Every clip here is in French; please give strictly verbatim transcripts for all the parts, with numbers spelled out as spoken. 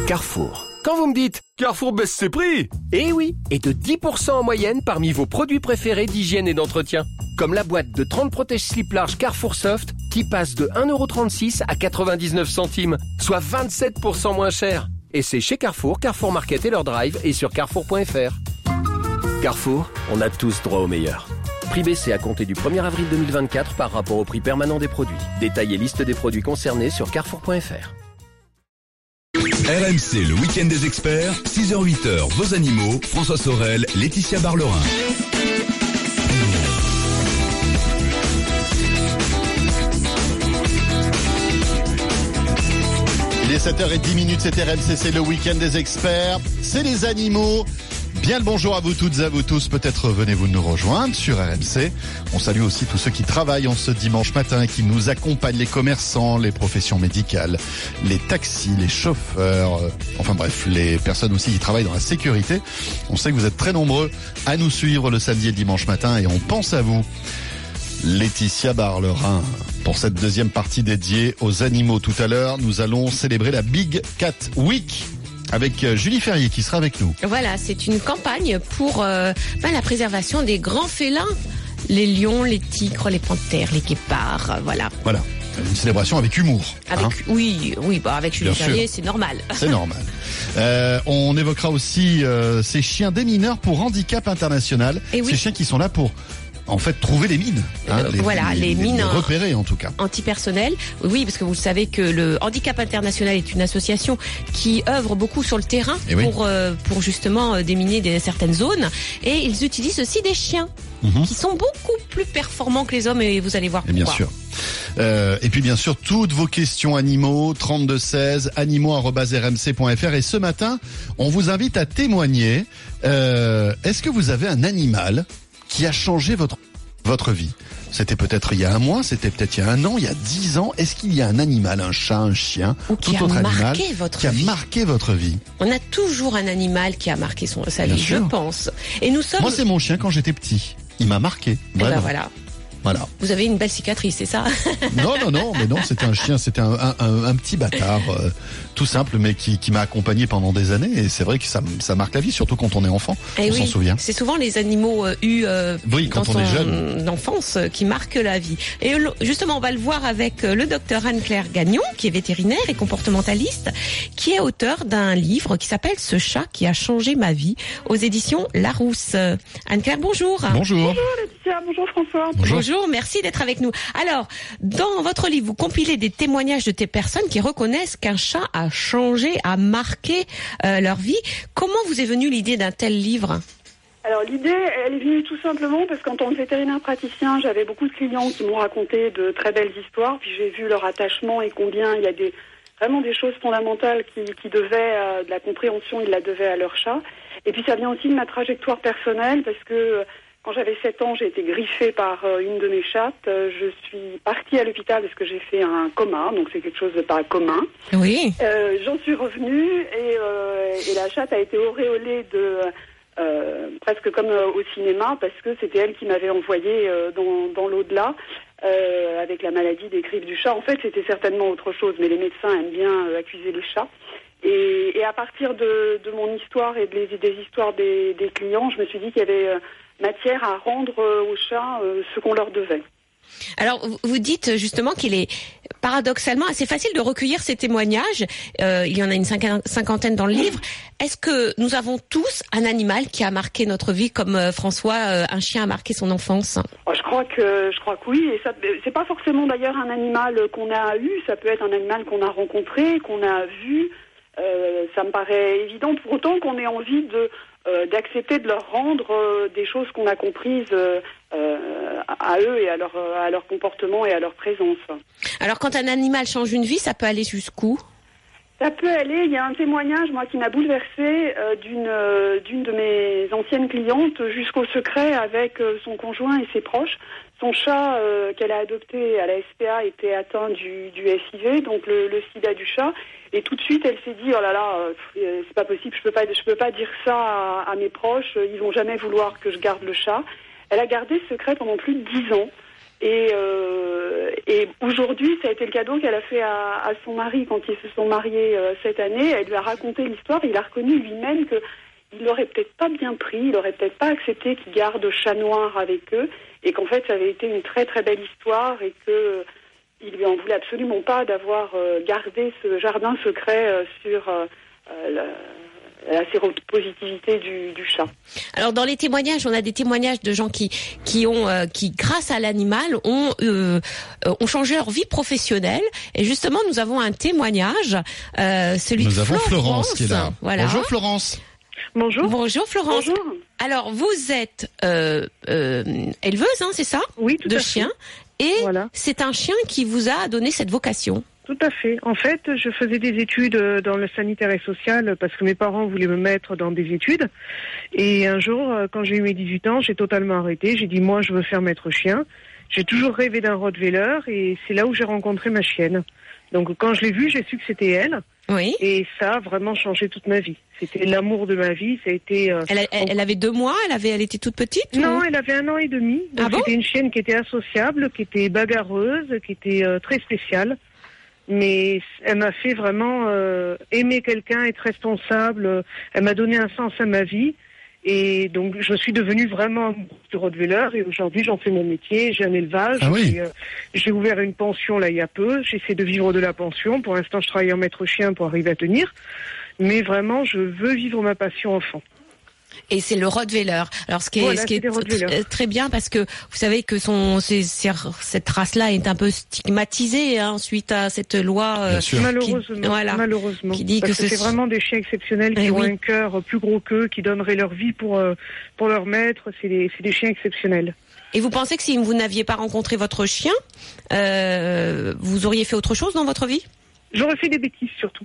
Carrefour. Quand vous me dites « Carrefour baisse ses prix !» Eh oui, et de dix pour cent en moyenne parmi vos produits préférés d'hygiène et d'entretien. Comme la boîte de trente protège-slip large Carrefour Soft qui passe de un euro trente-six à quatre-vingt-dix-neuf centimes, soit vingt-sept pour cent moins cher. Et c'est chez Carrefour, Carrefour Market et leur drive et sur carrefour point f r. Carrefour, on a tous droit au meilleur. Prix baissé à compter du premier avril deux mille vingt-quatre par rapport au prix permanent des produits. Détail et liste des produits concernés sur carrefour point f r. R M C, le week-end des experts, six heures huit heures, vos animaux, François Sorel, Laetitia Barlerin. Il est sept heures dix, c'est R M C, c'est le week-end des experts, c'est les animaux. Bien le bonjour à vous toutes et à vous tous, peut-être venez-vous nous rejoindre sur R M C. On salue aussi tous ceux qui travaillent en ce dimanche matin et qui nous accompagnent, les commerçants, les professions médicales, les taxis, les chauffeurs, euh, enfin bref, les personnes aussi qui travaillent dans la sécurité. On sait que vous êtes très nombreux à nous suivre le samedi et le dimanche matin et on pense à vous. Laetitia Barlerin, pour cette deuxième partie dédiée aux animaux. Tout à l'heure, nous allons célébrer la Big Cat Week avec Julie Ferrier qui sera avec nous. Voilà, c'est une campagne pour euh, ben, la préservation des grands félins, les lions, les tigres, les panthères, les guépards, euh, voilà. Voilà, une célébration avec humour. Avec, hein. Oui, oui, bah avec Julie Bien Ferrier, sûr. c'est normal. C'est normal. Euh, on évoquera aussi euh, ces chiens démineurs pour handicap international. Et oui. Ces chiens qui sont là pour... en fait, trouver les mines. Hein, Euh, les, voilà, les, les mines les repérer en tout cas. Antipersonnelles. Oui, parce que vous savez que le Handicap International est une association qui œuvre beaucoup sur le terrain Et oui. pour euh, pour justement euh, déminer des, certaines zones. Et ils utilisent aussi des chiens Mhm. qui sont beaucoup plus performants que les hommes. Et vous allez voir Et pourquoi. bien sûr. Euh, et puis bien sûr, toutes vos questions animaux, trente-deux seize, animaux arobase r m c point f r. Et ce matin, on vous invite à témoigner. Euh, est-ce que vous avez un animal qui a changé votre votre vie? C'était peut-être il y a un mois, c'était peut-être il y a un an, il y a dix ans. Est-ce qu'il y a un animal, un chat, un chien, Ou tout qui a autre animal marqué votre qui a vie. marqué votre vie? On a toujours un animal qui a marqué son, sa Bien vie, sûr. je pense. Et nous sommes... Moi, c'est mon chien quand j'étais petit. Il m'a marqué. Eh ben Vraiment. voilà. Voilà. Vous avez une belle cicatrice, c'est ça? Non, non, non, mais non, c'était un chien, c'était un, un, un, un petit bâtard, euh, tout simple, mais qui, qui m'a accompagné pendant des années. Et c'est vrai que ça, ça marque la vie, surtout quand on est enfant. Eh on oui, s'en souvient. c'est souvent les animaux euh, eus euh, Oui, quand dans on est son jeune. enfance euh, qui marquent la vie. Et le- justement, on va le voir avec euh, le docteur Anne-Claire Gagnon, qui est vétérinaire et comportementaliste, qui est auteur d'un livre qui s'appelle « Ce chat qui a changé ma vie » aux éditions Larousse. Euh, Anne-Claire, bonjour. Bonjour. Laetitia, bonjour François. Bonjour. Bonjour, merci d'être avec nous. Alors, dans votre livre, vous compilez des témoignages de des personnes qui reconnaissent qu'un chat a changé, a marqué euh, leur vie. Comment vous est venue l'idée d'un tel livre ? Alors l'idée, elle est venue tout simplement parce qu'en tant que vétérinaire praticien, j'avais beaucoup de clients qui m'ont raconté de très belles histoires, puis j'ai vu leur attachement et combien il y a des vraiment des choses fondamentales qui, qui devaient, euh, de la compréhension, ils la devaient à leur chat. Et puis ça vient aussi de ma trajectoire personnelle parce que quand j'avais sept ans, j'ai été griffée par euh, une de mes chattes. Euh, je suis partie à l'hôpital parce que j'ai fait un coma, donc c'est quelque chose de pas commun. Oui. Euh, j'en suis revenue et, euh, et la chatte a été auréolée de euh, presque comme euh, au cinéma parce que c'était elle qui m'avait envoyé euh, dans, dans l'au-delà euh, avec la maladie des griffes du chat. En fait, c'était certainement autre chose, mais les médecins aiment bien euh, accuser les chats. Et, et à partir de, de mon histoire et des, des histoires des, des clients, je me suis dit qu'il y avait euh, matière à rendre euh, aux chats euh, ce qu'on leur devait. Alors, vous- vous dites justement qu'il est paradoxalement assez facile de recueillir ces témoignages. Euh, il y en a une cinquan- cinquantaine dans le livre. Est-ce que nous avons tous un animal qui a marqué notre vie, comme euh, François, euh, un chien a marqué son enfance ? Oh, je crois que je crois que oui. Et ça, c'est pas forcément d'ailleurs un animal qu'on a eu. Ça peut être un animal qu'on a rencontré, qu'on a vu. Euh, ça me paraît évident. Pour autant qu'on ait envie de euh, d'accepter de leur rendre euh, des choses qu'on a comprises euh, euh, à eux et à leur à leur comportement et à leur présence. Alors, quand un animal change une vie, ça peut aller jusqu'où ? Ça peut aller. Il y a un témoignage, moi, qui m'a bouleversée euh, d'une euh, d'une de mes anciennes clientes jusqu'au secret avec euh, son conjoint et ses proches. Son chat euh, qu'elle a adopté à la S P A était atteint du, du S I V, donc le, le sida du chat. Et tout de suite, elle s'est dit, oh là là, euh, c'est pas possible, je peux pas, je peux pas dire ça à, à mes proches. Ils vont jamais vouloir que je garde le chat. Elle a gardé ce secret pendant plus de dix ans. Et, euh, et aujourd'hui, ça a été le cadeau qu'elle a fait à, à son mari quand ils se sont mariés euh, cette année. Elle lui a raconté l'histoire. Il a reconnu lui-même que il l'aurait peut-être pas bien pris, il aurait peut-être pas accepté qu'il garde Chat Noir avec eux, et qu'en fait, ça avait été une très très belle histoire et que euh, il lui en voulait absolument pas d'avoir euh, gardé ce jardin secret euh, sur euh, euh, la, la séropositivité du, du chat. Alors dans les témoignages, on a des témoignages de gens qui qui ont euh, qui grâce à l'animal ont euh, ont changé leur vie professionnelle. Et justement, nous avons un témoignage, euh, celui nous de avons Florence. Florence qui est là. Voilà. Bonjour Florence. Bonjour. Bonjour Florence. Bonjour. Alors vous êtes euh, euh, éleveuse, hein, c'est ça? Oui, tout de à chiens. fait. Et Voilà. c'est un chien qui vous a donné cette vocation. Tout à fait. En fait, je faisais des études dans le sanitaire et social parce que mes parents voulaient me mettre dans des études. Et un jour, quand j'ai eu mes dix-huit ans, j'ai totalement arrêté. J'ai dit, moi, je veux faire maître chien. J'ai toujours rêvé d'un Rottweiler et c'est là où j'ai rencontré ma chienne. Donc, quand je l'ai vue, j'ai su que c'était elle. Oui. Et ça a vraiment changé toute ma vie. C'était l'amour de ma vie. Ça a été. Euh, Elle, elle, elle avait deux mois. Elle avait, elle était toute petite. Non, ou... elle avait un an et demi. Donc Ah bon? c'était une chienne qui était associable, qui était bagarreuse, qui était euh, très spéciale. Mais elle m'a fait vraiment euh, aimer quelqu'un, être responsable. Elle m'a donné un sens à ma vie. Et donc, je suis devenue vraiment amoureuse du Rottweiler. Et aujourd'hui, j'en fais mon métier. J'ai un élevage. Ah oui. J'ai, euh, j'ai ouvert une pension là il y a peu. J'essaie de vivre de la pension. Pour l'instant, je travaille en maître chien pour arriver à tenir. Mais vraiment, je veux vivre ma passion enfant. Et c'est le Rottweiler. Alors ce qui est, Voilà, ce qui est c'est des Rottweilers. tr- très bien parce que vous savez que son, c'est, c'est, cette race-là est un peu stigmatisée hein, suite à cette loi. euh, Bien sûr. Malheureusement, voilà, malheureusement. qui dit Parce que que, ce- c'est vraiment des chiens exceptionnels qui Eh ont oui. un cœur plus gros qu'eux, qui donneraient leur vie pour euh, pour leur maître. C'est des c'est des chiens exceptionnels. Et vous pensez que si vous n'aviez pas rencontré votre chien, euh, vous auriez fait autre chose dans votre vie? J'aurais fait des bêtises surtout.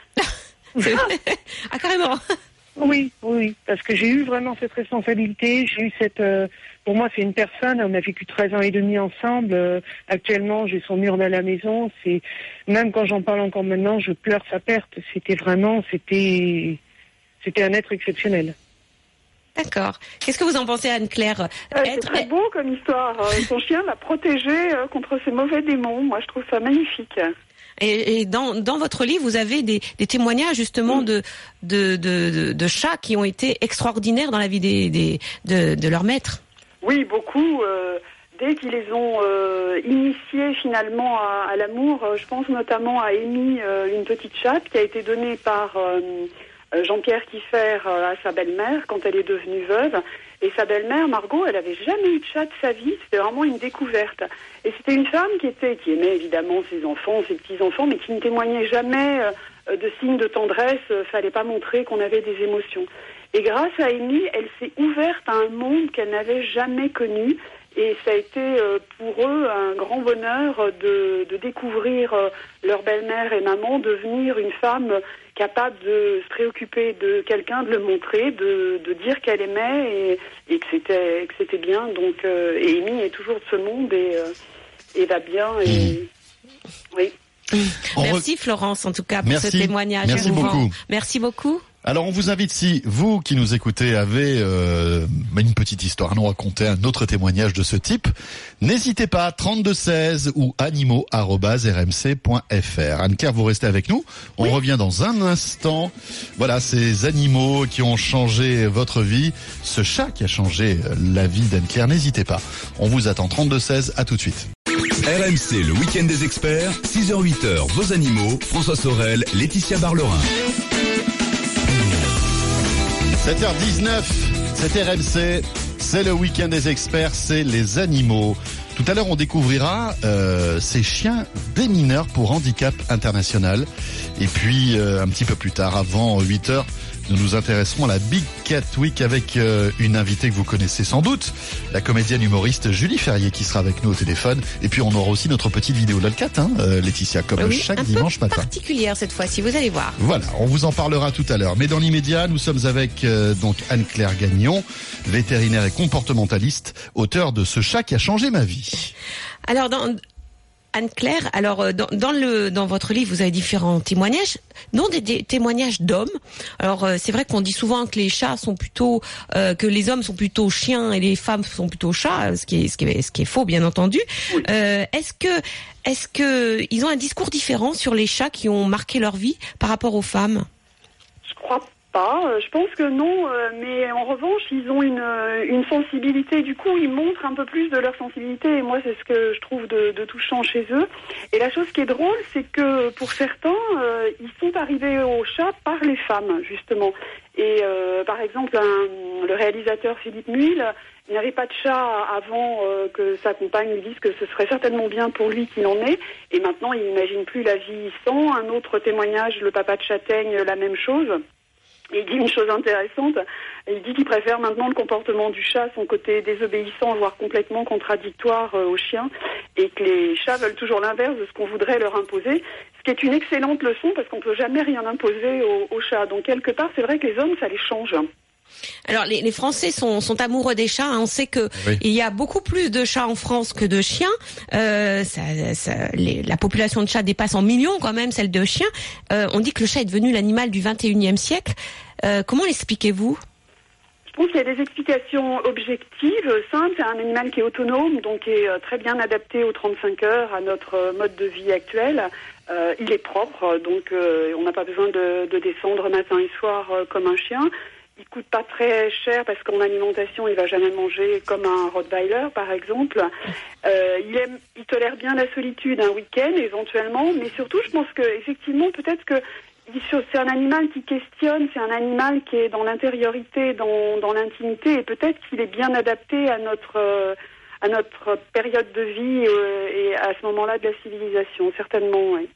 C'est vrai. Ah carrément. Oui, oui, parce que j'ai eu vraiment cette responsabilité. J'ai eu cette. Euh, pour moi, c'est une personne. On a vécu treize ans et demi ensemble. Euh, actuellement, j'ai son mur dans la maison. C'est même quand j'en parle encore maintenant, je pleure sa perte. C'était vraiment, c'était, c'était un être exceptionnel. D'accord. Qu'est-ce que vous en pensez, Anne-Claire? Euh, c'est Être- très beau comme histoire. Euh, son chien l'a protégé euh, contre ces mauvais démons. Moi, je trouve ça magnifique. Et, et dans, dans votre livre, vous avez des, des témoignages justement de, de, de, de, de chats qui ont été extraordinaires dans la vie des, des, de, de leur maître. Oui, beaucoup. Euh, dès qu'ils les ont euh, initiés finalement à, à l'amour, euh, je pense notamment à Amy, euh, une petite chatte qui a été donnée par euh, Jean-Pierre Kieffer euh, à sa belle-mère quand elle est devenue veuve. Et sa belle-mère, Margot, elle avait jamais eu de chat de sa vie. C'était vraiment une découverte. Et c'était une femme qui était, qui aimait évidemment ses enfants, ses petits-enfants, mais qui ne témoignait jamais euh, de signes de tendresse. Euh, fallait pas montrer qu'on avait des émotions. Et grâce à Amy, elle s'est ouverte à un monde qu'elle n'avait jamais connu. Et ça a été euh, pour eux un grand bonheur de, de découvrir euh, leur belle-mère et maman devenir une femme capable de se préoccuper de quelqu'un, de le montrer, de, de dire qu'elle aimait et, et que c'était que c'était bien. Donc, euh, et Amy est toujours de ce monde et, euh, et va bien. Et oui. On Merci Florence en tout cas pour Merci. ce témoignage. Merci émouvant. beaucoup. Merci beaucoup. Alors on vous invite, si vous qui nous écoutez avez euh, une petite histoire à nous raconter, un autre témoignage de ce type, n'hésitez pas, trente-deux seize ou animaux arobase r m c point f r. Anne-Claire, vous restez avec nous, on Oui. revient dans un instant. Voilà, ces animaux qui ont changé votre vie, ce chat qui a changé la vie d'Anne-Claire, n'hésitez pas. On vous attend, trente-deux seize, à tout de suite. R M C, le week-end des experts, six heures huit heures, vos animaux, François Sorel, Laetitia Barlerin. sept heures dix-neuf, c'est R M C, c'est le week-end des experts, c'est les animaux. Tout à l'heure, on découvrira euh, ces chiens des mineurs pour handicap international. Et puis, euh, un petit peu plus tard, avant huit heures, nous nous intéresserons à la Big Cat Week avec euh, une invitée que vous connaissez sans doute, la comédienne humoriste Julie Ferrier qui sera avec nous au téléphone. Et puis, on aura aussi notre petite vidéo de cat, hein, euh, Laetitia, comme Oui, chaque un dimanche peu matin. particulière cette fois-ci, vous allez voir. Voilà, on vous en parlera tout à l'heure. Mais dans l'immédiat, nous sommes avec euh, donc Anne-Claire Gagnon, vétérinaire et comportementaliste, auteur de Ce chat qui a changé ma vie. Alors dans Anne-Claire, alors dans, dans le dans votre livre, vous avez différents témoignages, dont des, des témoignages d'hommes. Alors c'est vrai qu'on dit souvent que les chats sont plutôt euh, que les hommes sont plutôt chiens et les femmes sont plutôt chats, ce qui est ce qui est, ce qui est faux bien entendu. Oui. Euh, est-ce que est-ce que ils ont un discours différent sur les chats qui ont marqué leur vie par rapport aux femmes? Je crois pas. Je pense que non, mais en revanche, ils ont une, une sensibilité. Du coup, ils montrent un peu plus de leur sensibilité. Et moi, c'est ce que je trouve de, de touchant chez eux. Et la chose qui est drôle, c'est que pour certains, euh, ils sont arrivés au chat par les femmes, justement. Et euh, par exemple, un, le réalisateur Philippe Muil, il n'avait pas de chat avant euh, que sa compagne lui dise que ce serait certainement bien pour lui qu'il en ait. Et maintenant, il n'imagine plus la vie sans. Un autre témoignage, le papa de Châtaigne, la même chose. Et il dit une chose intéressante, il dit qu'il préfère maintenant le comportement du chat, son côté désobéissant, voire complètement contradictoire euh, au chien, et que les chats veulent toujours l'inverse de ce qu'on voudrait leur imposer, ce qui est une excellente leçon parce qu'on ne peut jamais rien imposer aux, aux chats. Donc quelque part, c'est vrai que les hommes, ça les change. Alors les, les Français sont, sont amoureux des chats. Hein. On sait que oui. il y a beaucoup plus de chats en France que de chiens. Euh, ça, ça, les, la population de chats dépasse en millions quand même celle de chiens. Euh, on dit que le chat est devenu l'animal du vingt et unième siècle. Euh, comment l'expliquez-vous ? Je pense qu'il y a des explications objectives, simples. C'est un animal qui est autonome, donc qui est très bien adapté aux trente-cinq heures, à notre mode de vie actuel. Euh, il est propre, donc euh, on n'a pas besoin de, de descendre matin et soir euh, comme un chien. Il coûte pas très cher parce qu'en alimentation, il va jamais manger comme un Rottweiler, par exemple. Euh, il aime, il tolère bien la solitude un week-end, éventuellement, mais surtout, je pense que effectivement, peut-être que c'est un animal qui questionne, c'est un animal qui est dans l'intériorité, dans, dans l'intimité, et peut-être qu'il est bien adapté à notre euh, à notre période de vie euh, et à ce moment-là de la civilisation, certainement, oui.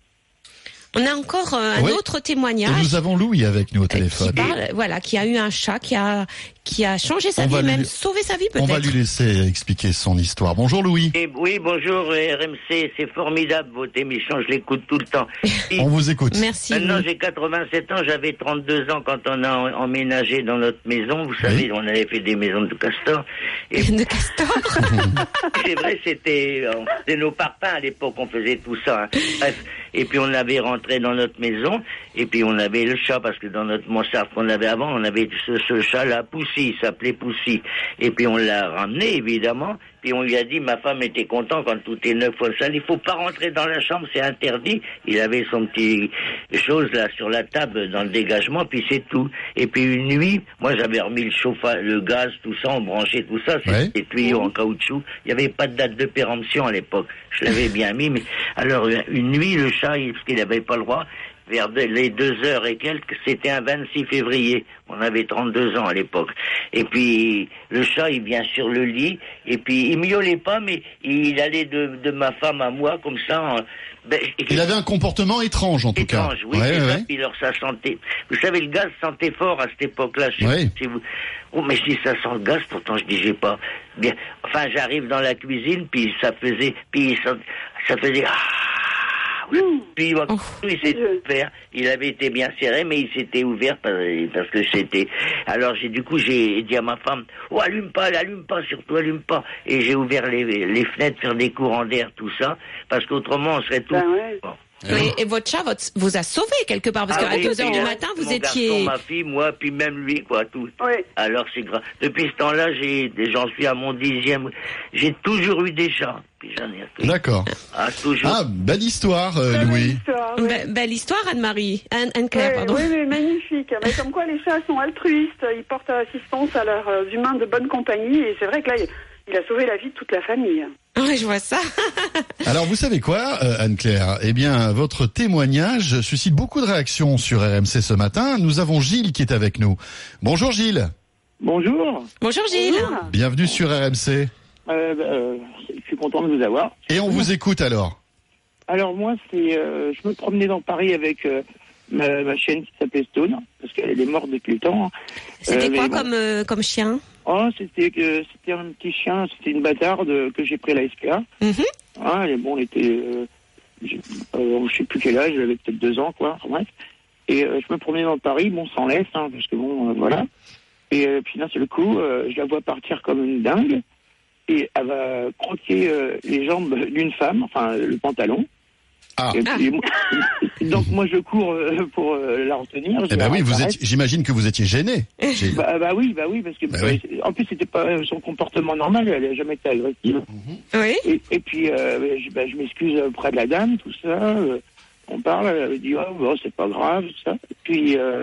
On a encore euh, un oui. autre témoignage. Et nous avons Louis avec nous au téléphone. Qui parle, voilà, qui a eu un chat, qui a qui a changé sa on vie, même lui... sauvé sa vie peut-être. On va lui laisser expliquer son histoire. Bonjour Louis. Et, oui, bonjour R M C, c'est formidable votre émission, je l'écoute tout le temps. Et on vous écoute. Merci. Maintenant Louis. J'ai quatre-vingt-sept ans, j'avais trente-deux ans quand on a emménagé dans notre maison. Vous savez, oui. on avait fait des maisons de castor. Et... de castor. C'est vrai, c'était, c'était nos parpaings à l'époque, on faisait tout ça. Hein. Bref. Et puis on avait rentré dans notre maison, et puis on avait le chat, parce que dans notre mansarde qu'on avait avant, on avait ce, ce chat-là, Poussy, il s'appelait Poussy. Et puis on l'a ramené, évidemment, puis on lui a dit, ma femme était contente quand tout est neuf au sol, il faut pas rentrer dans la chambre, c'est interdit. Il avait son petit chose là sur la table dans le dégagement, puis c'est tout. Et puis une nuit, moi j'avais remis le chauffage, le gaz, tout ça, on branchait tout ça, c'était ouais. des tuyaux en caoutchouc. Il y avait pas de date de péremption à l'époque. Je l'avais bien mis, mais alors une nuit, le chat, parce qu'il n'avait pas le droit, vers les deux heures et quelques, c'était un vingt-six février. On avait trente-deux ans à l'époque. Et puis, le chat, il vient sur le lit, et puis, il miaulait pas, mais il allait de, de ma femme à moi, comme ça. En, ben, il avait un comportement étrange, en tout étrange, cas. Étrange, oui, ouais, c'est ouais. ça. Puis, alors, ça sentait. Vous savez, le gaz sentait fort à cette époque-là. Je ouais. si vous... Oh, mais je dis, ça sent le gaz, pourtant, je dis, j'ai pas. Bien. Enfin, j'arrive dans la cuisine, puis ça faisait, puis ça, ça faisait, ah! Mmh. Puis oh. il s'est ouvert, il avait été bien serré, mais il s'était ouvert parce, parce que c'était. Alors j'ai du coup j'ai dit à ma femme, oh allume pas, allume pas, surtout allume pas. Et j'ai ouvert les, les fenêtres, faire des courants d'air, tout ça, parce qu'autrement on serait tout. Ben ouais. Bon. Oui, et votre chat votre, vous a sauvé quelque part, parce ah qu'à oui, deux heures du matin, vous mon étiez... Garçon, ma fille, moi, puis même lui, quoi, tout. Oui. Alors c'est grave. Depuis ce temps-là, j'ai, j'en suis à mon dixième. J'ai toujours eu des chats. Puis j'en ai... D'accord. Ah, toujours. Ah, belle histoire, euh, Louis. Belle histoire, oui. Be- belle histoire, Anne-Marie. Anne- Anne-Claire, oui, pardon. Oui, oui, magnifique. Mais comme quoi, les chats sont altruistes. Ils portent assistance à leurs euh, humains de bonne compagnie. Et c'est vrai que là, il, il a sauvé la vie de toute la famille. Oui, je vois ça. Alors, vous savez quoi, euh, Anne-Claire ? Eh bien, votre témoignage suscite beaucoup de réactions sur R M C ce matin. Nous avons Gilles qui est avec nous. Bonjour Gilles. Bonjour. Bonjour Gilles. Bonjour. Bienvenue sur R M C. Euh, euh, je suis content de vous avoir. Et on vous écoute alors. Alors moi, c'est, euh, je me promenais dans Paris avec euh, ma, ma chienne qui s'appelait Stone, parce qu'elle est morte depuis le temps. C'était euh, quoi bon. comme, euh, comme chien ? Oh, c'était, euh, c'était un petit chien, c'était une bâtarde que j'ai pris à la S P A. Mm-hmm. Ah, et bon, elle était, euh, je, euh, je sais plus quel âge, elle avait peut-être deux ans, quoi. Enfin, bref. Et euh, je me promenais dans Paris, bon, sans laisse, hein, parce que bon, euh, voilà. Et euh, puis d'un seul coup, euh, je la vois partir comme une dingue. et elle va croquer euh, les jambes d'une femme, enfin le pantalon. Ah. Et puis, moi, donc moi je cours euh, pour euh, la retenir. Eh ben oui, vous êtes, j'imagine que vous étiez gêné. J'ai- Bah, bah oui, bah oui, parce que Bah bah, oui. en plus c'était pas son comportement normal, elle n'a jamais été agressive. Oui. Et, et puis euh, je, bah, je m'excuse auprès de la dame, tout ça. euh, on parle, elle dit oh bon, c'est pas grave, tout ça. Et puis euh,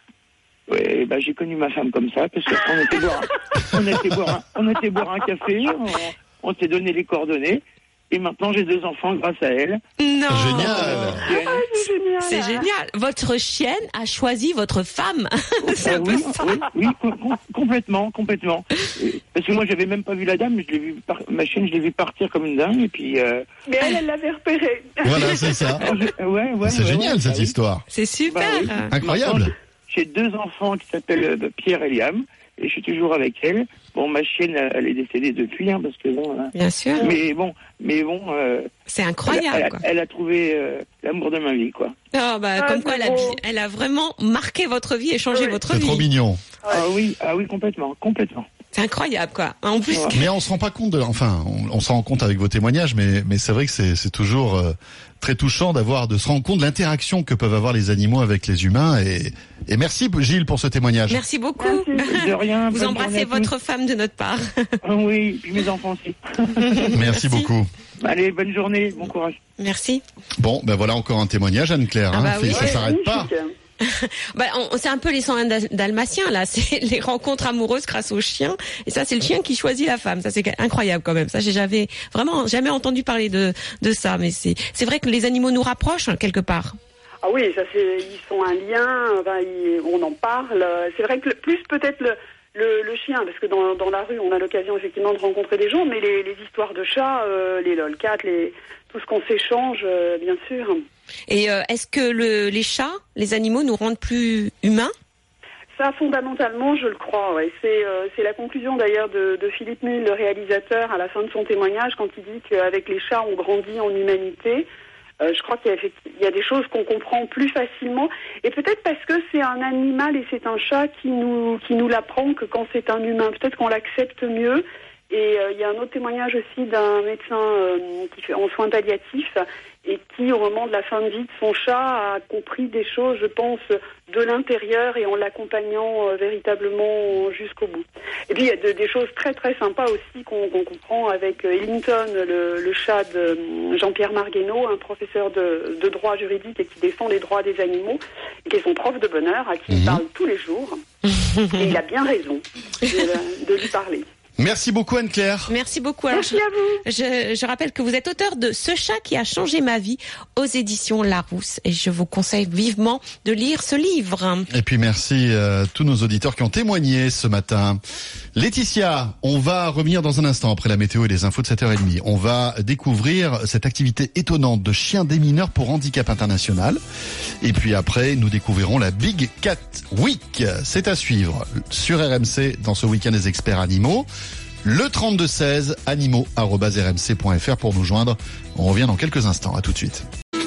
ouais, bah, j'ai connu ma femme comme ça parce qu'on était boire, on était boire, un, on était boire un café, on, on s'est donné les coordonnées. Et maintenant, j'ai deux enfants grâce à elle. Non. Génial. Et elle- C'est génial. C'est génial. Votre chienne a choisi votre femme. C'est Ah un peu oui, ça. oui, oui, com- com- complètement, complètement. Euh, Parce que moi, j'avais même pas vu la dame, mais je l'ai vu par- ma chienne, je l'ai vu partir comme une dingue, et puis. Euh... Mais elle, elle l'avait repéré. Voilà, c'est ça. je- ouais, ouais. C'est ouais, génial ouais, cette bah oui. histoire. C'est super. Bah oui. Incroyable. Maintenant, J'ai deux enfants qui s'appellent euh, Pierre et Liam, et je suis toujours avec elle. Bon, ma chienne, elle, elle est décédée depuis, hein, parce que bon. euh, Bien sûr. Mais bon, mais bon. Euh, C'est elle, incroyable, elle- quoi. elle a trouvé euh, l'amour de ma vie, quoi. Ah, bah, Ah, comme quoi, elle a, c'est beau. elle a vraiment marqué votre vie et changé Oui. votre C'est vie. trop mignon. Ah oui, ah oui, complètement, complètement. C'est incroyable, quoi. En plus, Ouais. Mais on se rend pas compte de, enfin, on, on s'en rend compte avec vos témoignages, mais, mais c'est vrai que c'est, c'est toujours euh, très touchant d'avoir, de se rendre compte de l'interaction que peuvent avoir les animaux avec les humains. Et, et merci Gilles pour ce témoignage. merci beaucoup. De rien. Vous bonne embrassez journée à tous. votre femme de notre part. Ah oui, puis mes enfants aussi. Merci beaucoup. Allez, bonne journée, bon courage. Merci. Bon, ben voilà encore un témoignage, Anne-Claire. Ah hein. bah Fait- oui. Ça Ouais, s'arrête pas. magnifique. Bah, on- c'est un peu les cent un dal- dalmatiens, là. C'est les rencontres amoureuses grâce au chien. Et ça, c'est le chien qui choisit la femme. Ça, c'est incroyable, quand même. Ça, j'ai jamais, vraiment, jamais entendu parler de, de ça. Mais c'est, c'est vrai que les animaux nous rapprochent, hein, quelque part. Ah oui, ça c'est, ils sont un lien, enfin, ils- on en parle. C'est vrai que le, plus peut-être le, le, le chien, parce que dans, dans la rue, on a l'occasion effectivement de rencontrer des gens, mais les, les histoires de chats, euh, les lolcats, les, tout ce qu'on s'échange, euh, bien sûr. Et euh, est-ce que le, les chats, les animaux nous rendent plus humains? Ça, fondamentalement, je le crois. Ouais. C'est, euh, c'est la conclusion d'ailleurs de, de Philippe Mull, le réalisateur, à la fin de son témoignage, quand il dit qu'avec les chats, on grandit en humanité. Euh, je crois qu'il y a, effecti- il y a des choses qu'on comprend plus facilement, et peut-être parce que c'est un animal et c'est un chat qui nous qui nous l'apprend que quand c'est un humain, peut-être qu'on l'accepte mieux. Et euh, il y a un autre témoignage aussi d'un médecin euh, qui fait en soins palliatifs et qui, au moment de la fin de vie de son chat, a compris des choses, je pense, de l'intérieur et en l'accompagnant euh, véritablement jusqu'au bout. Et puis il y a de- des choses très très sympas aussi qu'on qu'on comprend avec euh, Ellington, le, le chat de euh, Jean-Pierre Marguenot, un professeur de, de droit juridique et qui défend les droits des animaux, et qui est son prof de bonheur, à qui il parle tous les jours. Et il a bien raison de, de lui parler. Merci beaucoup Anne-Claire. Merci beaucoup. Alors, Merci à vous. je, je rappelle que vous êtes auteur de Ce chat qui a changé ma vie aux éditions Larousse. Et je vous conseille vivement de lire ce livre. Et puis merci à tous nos auditeurs qui ont témoigné ce matin. Laetitia, on va revenir dans un instant après la météo et les infos de sept heures trente. On va découvrir cette activité étonnante de chien démineur pour handicap international. Et puis après, nous découvrirons la Big Cat Week. C'est à suivre sur R M C dans ce week-end des experts animaux. Le trente-deux seize, animaux arobase r m c point f r pour nous joindre. On revient dans quelques instants. À tout de suite.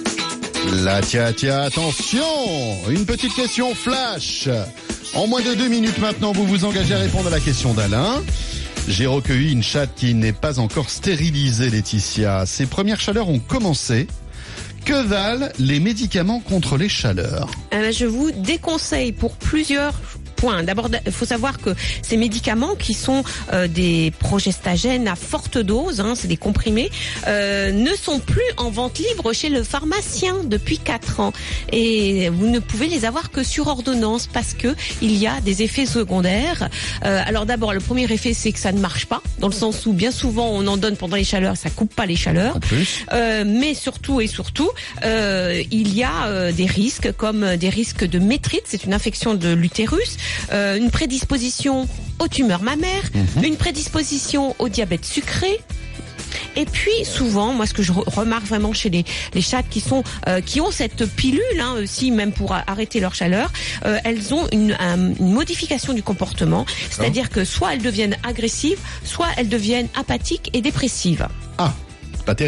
La tia tia, attention, une petite question flash. En moins de deux minutes maintenant, vous vous engagez à répondre à la question d'Alain. J'ai recueilli une chatte qui n'est pas encore stérilisée, Laetitia. Ses premières chaleurs ont commencé. Que valent les médicaments contre les chaleurs? Euh, je vous déconseille pour plusieurs points. D'abord, il faut savoir que ces médicaments qui sont euh, des progestagènes à forte dose, hein, c'est des comprimés, euh, ne sont plus en vente libre chez le pharmacien depuis quatre ans. Et vous ne pouvez les avoir que sur ordonnance parce que il y a des effets secondaires. Euh, alors d'abord, le premier effet, c'est que ça ne marche pas, dans le sens où bien souvent on en donne pendant les chaleurs, ça coupe pas les chaleurs. En plus, Euh, mais surtout et surtout, euh, il y a euh, des risques comme des risques de métrite, c'est une infection de l'utérus, euh, une prédisposition aux tumeurs mammaires, Mhm. une prédisposition au diabète sucré. Et puis souvent, moi ce que je re- remarque vraiment chez les, les chats qui sont euh, qui ont cette pilule hein, aussi, même pour a- arrêter leur chaleur, euh, elles ont une, un- une modification du comportement, c'est-à-dire que soit elles deviennent agressives, soit elles deviennent apathiques et dépressives. ah, pas terrible.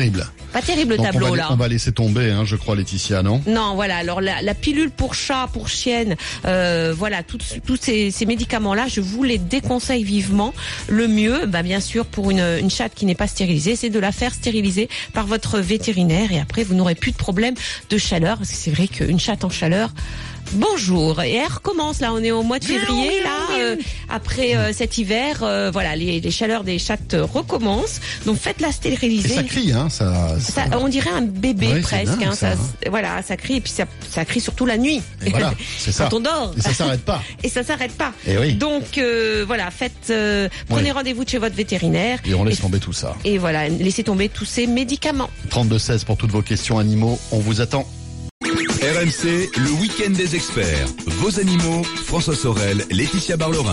Pas terrible le Donc tableau on va, là. On va laisser tomber, hein, je crois, Laetitia, non? Non, voilà. Alors la, la pilule pour chat, pour chienne, euh, voilà, tous ces, ces médicaments-là, je vous les déconseille vivement. Le mieux, bah bien sûr, pour une, une chatte qui n'est pas stérilisée, c'est de la faire stériliser par votre vétérinaire, et après vous n'aurez plus de problème de chaleur, parce que c'est vrai qu'une chatte en chaleur. Bonjour, et elle recommence là, on est au mois de février là, euh, après euh, cet hiver, euh, voilà, les, les chaleurs des chattes recommencent, donc faites-la Et stériliser. ça crie, hein, ça. Ça, on dirait un bébé Ouais, c'est presque, dingue, hein, ça, ça, hein. voilà, ça crie, et puis ça, ça crie surtout la nuit, Et voilà, c'est ça. quand on dort. Et ça s'arrête pas. Et ça s'arrête pas. Et oui. Donc euh, voilà, faites, euh, prenez Oui. rendez-vous chez votre vétérinaire. Et on laisse et, tomber tout ça. et voilà, laissez tomber tous ces médicaments. trente-deux seize pour toutes vos questions animaux, on vous attend. R M C, le week-end des experts. Vos animaux, François Sorel, Laetitia Barlerin.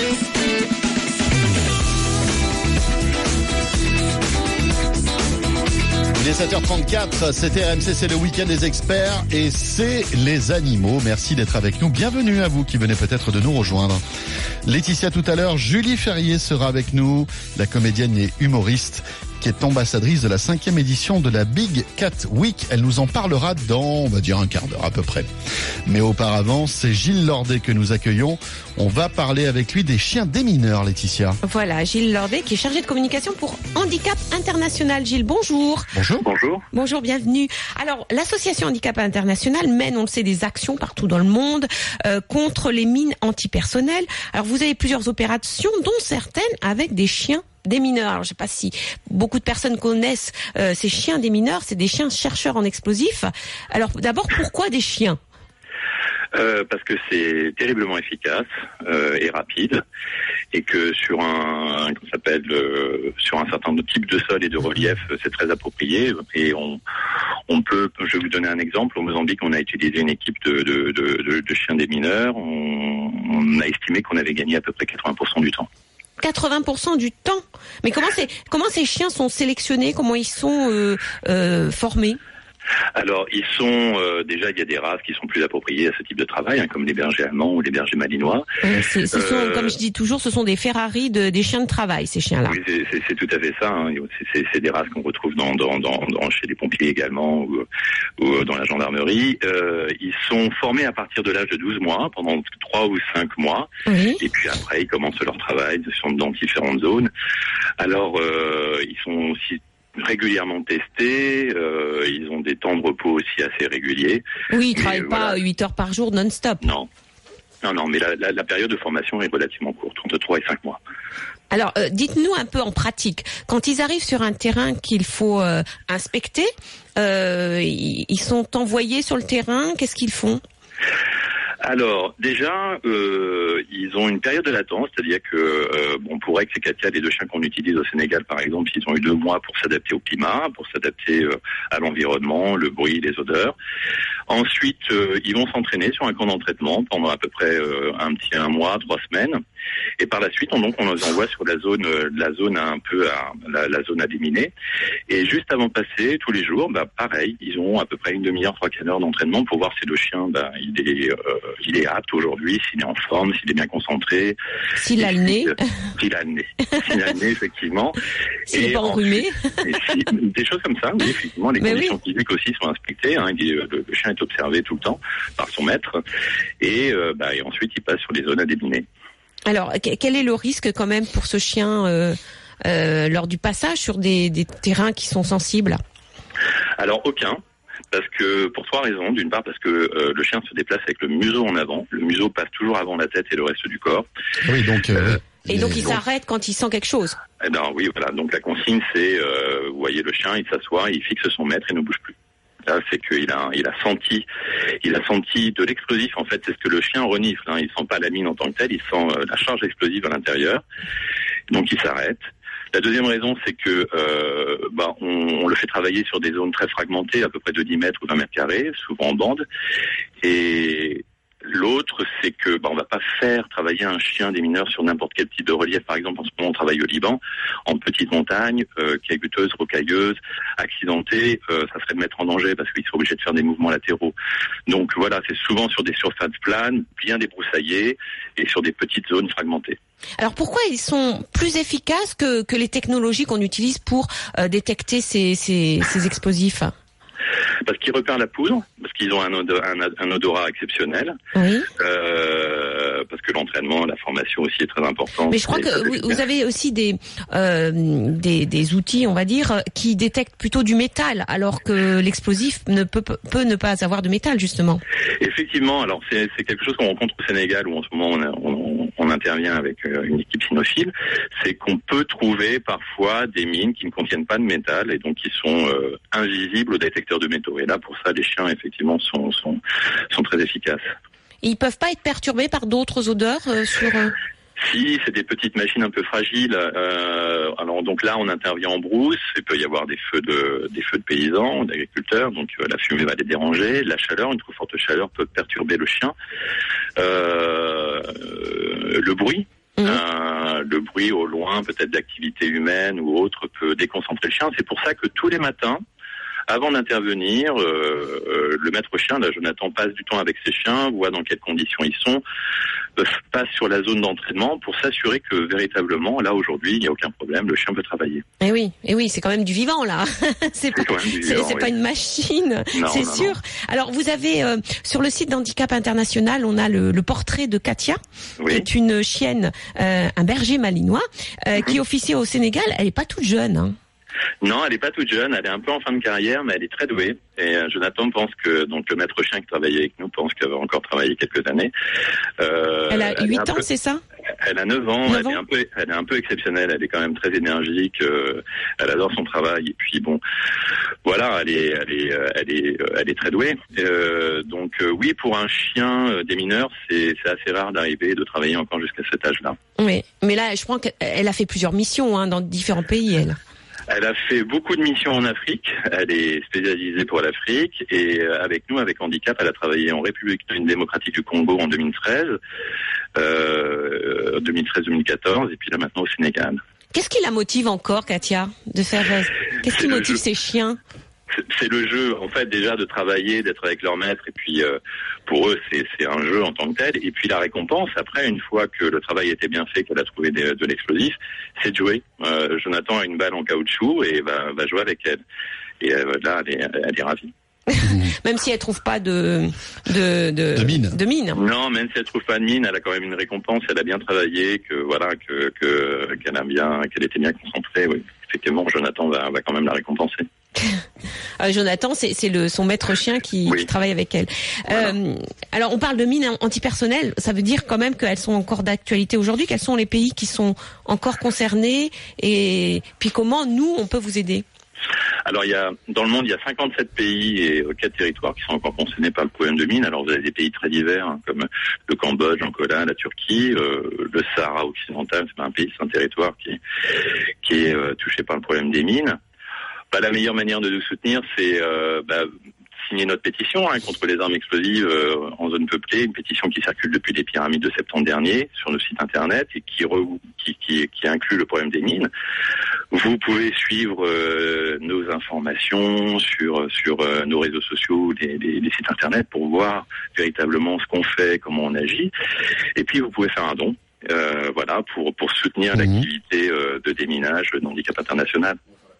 Il est sept heures trente-quatre, c'est R M C, c'est le week-end des experts et c'est les animaux. Merci d'être avec nous. Bienvenue à vous qui venez peut-être de nous rejoindre. Laetitia tout à l'heure, Julie Ferrier sera avec nous, la comédienne et humoriste qui est ambassadrice de la cinquième édition de la Big Cat Week. Elle nous en parlera dans, on va dire, un quart d'heure à peu près. Mais auparavant, c'est Gilles Lordet que nous accueillons. On va parler avec lui des chiens démineurs, Laetitia. Voilà, Gilles Lordet qui est chargé de communication pour Handicap International. Gilles, bonjour. Bonjour. Bonjour. Bonjour, bienvenue. Alors, l'association Handicap International mène, on le sait, des actions partout dans le monde euh, contre les mines antipersonnelles. Alors, vous avez plusieurs opérations, dont certaines avec des chiens des mineurs. Alors, je sais pas si beaucoup de personnes connaissent euh, ces chiens des mineurs. C'est des chiens chercheurs en explosifs. Alors, d'abord, pourquoi des chiens ? Euh, parce que c'est terriblement efficace euh, et rapide, et que sur un, comment ça s'appelle, euh, sur un certain type de sol et de relief, c'est très approprié. Et on, on peut, je vais vous donner un exemple. Au Mozambique, on a utilisé une équipe de, de, de, de, de chiens des mineurs. On, on a estimé qu'on avait gagné à peu près quatre-vingts pour cent du temps. quatre-vingts pour cent du temps. Mais comment c'est, comment ces chiens sont sélectionnés, comment ils sont euh, euh, formés ? Alors, ils sont euh, déjà, il y a des races qui sont plus appropriées à ce type de travail, hein, comme les bergers allemands ou les bergers malinois. Euh, c'est, ce sont, euh, comme je dis toujours, ce sont des Ferrari de, des chiens de travail, ces chiens-là. Oui, c'est, c'est, c'est tout à fait ça. Hein. C'est, c'est, c'est des races qu'on retrouve dans, dans, dans, dans, chez les pompiers également, ou, ou dans la gendarmerie. Euh, ils sont formés à partir de l'âge de douze mois, pendant trois ou cinq mois. Oui. Et puis après, ils commencent leur travail, ils sont dans différentes zones. Alors, euh, ils sont aussi régulièrement testés, euh, ils ont des temps de repos aussi assez réguliers. Oui, ils Mais, travaillent pas voilà. huit heures par jour non-stop. Non. Non, non, mais la, la, la période de formation est relativement courte, entre trois et cinq mois. Alors, euh, dites-nous un peu en pratique, quand ils arrivent sur un terrain qu'il faut euh, inspecter, euh, ils, ils sont envoyés sur le terrain, qu'est-ce qu'ils font ? Alors, déjà, euh, ils ont une période de latence, c'est-à-dire que, euh, bon, pour Rex et Katia, les deux chiens qu'on utilise au Sénégal, par exemple, ils ont eu deux mois pour s'adapter au climat, pour s'adapter euh, à l'environnement, le bruit, les odeurs. Ensuite, euh, ils vont s'entraîner sur un camp d'entraînement pendant à peu près euh, un petit un mois, trois semaines. Et par la suite, on, donc, on les envoie sur la zone, euh, la zone un peu à la, la zone à déminer. Et juste avant de passer, tous les jours, bah, pareil, ils ont à peu près une demi-heure, trois quarts d'heure d'entraînement pour voir si le chien, bah, il est, euh, il est apte aujourd'hui, s'il est en forme, s'il est bien concentré. S'il a le nez. S'il a le nez. S'il a le nez, effectivement. S'il n'est pas enrhumé. Si, des choses comme ça, oui, effectivement. Les Mais conditions oui. physiques aussi sont inspectées. Hein, il, le, le chien est observé tout le temps par son maître. Et, euh, bah, et ensuite, il passe sur les zones à déminer. Alors, quel est le risque quand même pour ce chien euh, euh, lors du passage sur des, des terrains qui sont sensibles ? Alors, aucun. Parce que, pour trois raisons. D'une part, parce que euh, le chien se déplace avec le museau en avant. Le museau passe toujours avant la tête et le reste du corps. Oui, donc. Euh, Et donc, il donc- s'arrête quand il sent quelque chose. Eh ben oui, voilà. Donc la consigne, c'est, euh, vous voyez le chien, il s'assoit, il fixe son maître et ne bouge plus. Là, c'est qu'il a, il a senti, il a senti de l'explosif. En fait, c'est ce que le chien renifle. Hein. Il sent pas la mine en tant que telle, il sent euh, la charge explosive à l'intérieur. Donc il s'arrête. La deuxième raison, c'est que euh, bah, on, on le fait travailler sur des zones très fragmentées, à peu près de dix mètres ou vingt mètres carrés, souvent en bande. Et l'autre, c'est que bah, on va pas faire travailler un chien des mineurs sur n'importe quel type de relief. Par exemple, en ce moment, on travaille au Liban, en petite montagne, euh, caillouteuse, rocailleuse, accidentée. Euh, ça serait de mettre en danger parce qu'il serait obligé de faire des mouvements latéraux. Donc voilà, c'est souvent sur des surfaces planes, bien débroussaillées et sur des petites zones fragmentées. Alors pourquoi ils sont plus efficaces que, que les technologies qu'on utilise pour euh, détecter ces, ces, ces explosifs? Parce qu'ils repèrent la poudre, parce qu'ils ont un, odo- un, un odorat exceptionnel, oui. euh, parce que l'entraînement, la formation aussi est très importante. Mais je crois que vous, vous avez aussi des, euh, des des outils, on va dire, qui détectent plutôt du métal, alors que l'explosif ne peut peut ne pas avoir de métal justement. Effectivement, alors c'est c'est quelque chose qu'on rencontre au Sénégal où en ce moment on, a, on, on intervient avec une équipe cynophile, c'est qu'on peut trouver parfois des mines qui ne contiennent pas de métal et donc qui sont euh, invisibles aux détecteurs de métaux. Et là, pour ça, les chiens, effectivement, sont, sont, sont très efficaces. Et ils peuvent pas être perturbés par d'autres odeurs euh, sur... Euh... Si, c'est des petites machines un peu fragiles. Euh, alors donc là, on intervient en brousse. Il peut y avoir des feux de, des feux de paysans, d'agriculteurs. Donc euh, la fumée va les déranger. La chaleur, une trop forte chaleur peut perturber le chien. Euh, le bruit. Mmh. Euh, le bruit au loin, peut-être d'activité humaine ou autre, peut déconcentrer le chien. C'est pour ça que tous les matins, avant d'intervenir, euh, euh, le maître chien, là, Jonathan, passe du temps avec ses chiens, voit dans quelles conditions ils sont, euh, passe sur la zone d'entraînement pour s'assurer que véritablement, là, aujourd'hui, il n'y a aucun problème, le chien peut travailler. Et oui, et oui, c'est quand même du vivant, là. c'est pas, c'est, c'est oui. pas une machine, non, c'est non, sûr. Non. Alors, vous avez, euh, sur le site d'Handicap International, on a le, le portrait de Katia, oui. qui est une chienne, euh, un berger malinois, euh, mm-hmm. qui officie au Sénégal. Elle est pas toute jeune, hein. Non, elle est pas toute jeune, elle est un peu en fin de carrière, mais elle est très douée. Et euh, Jonathan pense que, donc le maître chien qui travaille avec nous pense qu'elle va encore travailler quelques années. Euh, elle a huit ans, peu, c'est ça? Elle a neuf ans, neuf elle ans. est un peu, elle est un peu exceptionnelle, elle est quand même très énergique, euh, elle adore son travail, et puis bon, voilà, elle est, elle est, elle est, elle est très douée. Euh, donc euh, oui, pour un chien euh, des mineurs, c'est, c'est assez rare d'arriver, de travailler encore jusqu'à cet âge-là. Oui, mais là, je crois qu'elle a fait plusieurs missions, hein, dans différents pays, elle. Elle a fait beaucoup de missions en Afrique. Elle est spécialisée pour l'Afrique et avec nous, avec Handicap, elle a travaillé en République démocratique du Congo en deux mille treize, euh, deux mille treize deux mille quatorze et puis là maintenant au Sénégal. Qu'est-ce qui la motive encore, Katia, de faire Qu'est-ce qui motive ses chiens? C'est le jeu, en fait, déjà de travailler, d'être avec leur maître, et puis euh, pour eux, c'est, c'est un jeu en tant que tel. Et puis la récompense, après, une fois que le travail était bien fait, qu'elle a trouvé des, de l'explosif, c'est de jouer. Euh, Jonathan a une balle en caoutchouc et va, va jouer avec elle. Et euh, là, elle est, elle est ravie. Même si elle trouve pas de de de, de mine. De mine. Non, même si elle trouve pas de mine, elle a quand même une récompense. Elle a bien travaillé, que voilà, que que qu'elle a bien, qu'elle était bien concentrée. Oui, effectivement, Jonathan va va quand même la récompenser. Euh, Jonathan, c'est, c'est le, son maître chien qui, oui. qui travaille avec elle. Voilà. Euh, alors, on parle de mines antipersonnelles. Ça veut dire quand même qu'elles sont encore d'actualité aujourd'hui. Quels sont les pays qui sont encore concernés et puis comment nous on peut vous aider? Alors, il y a, dans le monde, il y a cinquante-sept pays et quatre territoires qui sont encore concernés par le problème de mines. Alors, vous avez des pays très divers, hein, comme le Cambodge, l'Angola, la Turquie, euh, le Sahara occidental, c'est pas un pays, c'est un territoire qui est, qui est euh, touché par le problème des mines. Bah, la meilleure manière de nous soutenir, c'est euh, bah, signer notre pétition hein, contre les armes explosives euh, en zone peuplée, une pétition qui circule depuis les pyramides de septembre dernier sur nos sites internet et qui, re, qui, qui, qui inclut le problème des mines. Vous pouvez suivre euh, nos informations sur sur euh, nos réseaux sociaux, les, les, les sites internet pour voir véritablement ce qu'on fait, comment on agit. Et puis vous pouvez faire un don, euh, voilà, pour pour soutenir mmh. l'activité euh, de déminage d'Handicap International.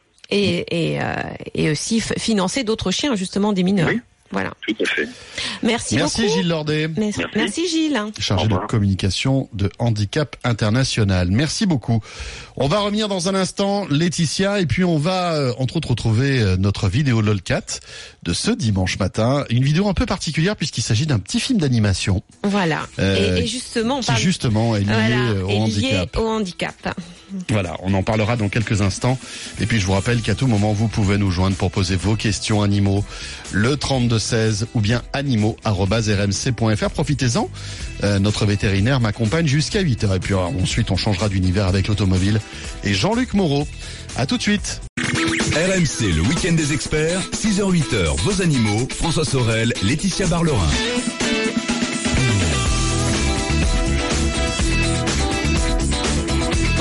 Et, et, euh, et aussi f- financer d'autres chiens, justement, des mineurs. Oui, voilà. Tout à fait. Merci, Merci beaucoup. Gilles Lordet. Merci, Merci. Merci Gilles. Chargé de communication de Handicap International. Merci beaucoup. On va revenir dans un instant, Laetitia, et puis on va, euh, entre autres, retrouver euh, notre vidéo LOLcat de ce dimanche matin. Une vidéo un peu particulière puisqu'il s'agit d'un petit film d'animation. Voilà. Euh, et, et justement, on qui parle... justement est lié voilà, au est handicap. Lié au handicap. Voilà, on en parlera dans quelques instants. Et puis je vous rappelle qu'à tout moment, vous pouvez nous joindre pour poser vos questions animaux. Le trente-deux seize ou bien animaux arobase r m c point f r. Profitez-en. Euh, notre vétérinaire m'accompagne jusqu'à huit heures. Et puis alors, ensuite, on changera d'univers avec l'automobile. Et Jean-Luc Moreau. À tout de suite. R M C, le week-end des experts. six heures huit heures, vos animaux. François Sorel, Laetitia Barlerin.